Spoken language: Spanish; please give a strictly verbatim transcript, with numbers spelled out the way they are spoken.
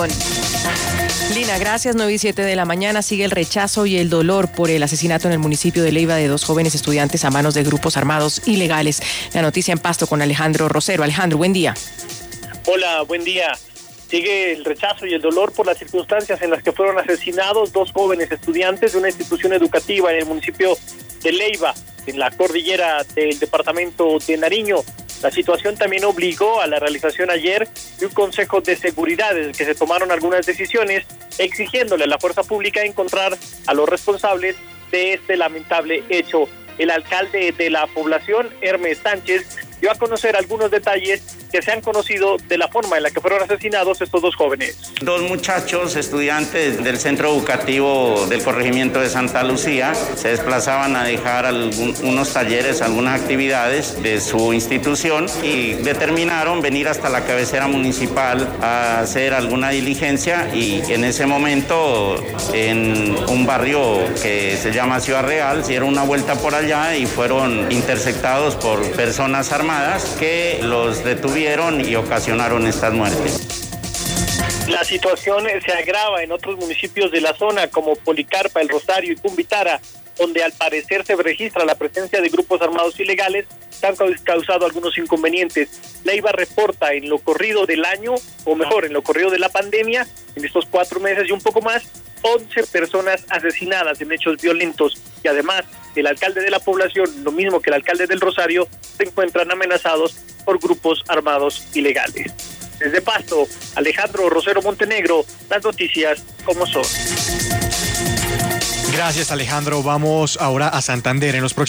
Lina, gracias. nueve y siete de la mañana. Sigue el rechazo y el dolor por el asesinato en el municipio de Leiva de dos jóvenes estudiantes a manos de grupos armados ilegales. La noticia en Pasto con Alejandro Rosero. Alejandro, buen día. Hola, buen día. Sigue el rechazo y el dolor por las circunstancias en las que fueron asesinados dos jóvenes estudiantes de una institución educativa en el municipio de Leiva, en la cordillera del departamento de Nariño. La situación también obligó a la realización ayer de un consejo de seguridad en el que se tomaron algunas decisiones exigiéndole a la fuerza pública encontrar a los responsables de este lamentable hecho. El alcalde de la población, Hermes Sánchez, dio a conocer algunos detalles que se han conocido de la forma en la que fueron asesinados estos dos jóvenes. Dos muchachos estudiantes del centro educativo del corregimiento de Santa Lucía se desplazaban a dejar algún, unos talleres, algunas actividades de su institución y determinaron venir hasta la cabecera municipal a hacer alguna diligencia y en ese momento en un barrio que se llama Ciudad Real se dieron una vuelta por allá y fueron interceptados por personas armadas que los detuvieron y ocasionaron estas muertes. La situación se agrava en otros municipios de la zona como Policarpa, El Rosario y Cumbitara, donde al parecer se registra la presencia de grupos armados ilegales que han causado algunos inconvenientes. Leiva reporta en lo corrido del año, o mejor, en lo corrido de la pandemia, en estos cuatro meses y un poco más, once personas asesinadas en hechos violentos y además el alcalde de la población, lo mismo que el alcalde del Rosario, se encuentran amenazados por grupos armados ilegales. Desde Pasto, Alejandro Rosero Montenegro, las noticias como son. Gracias, Alejandro. Vamos ahora a Santander. En los próximos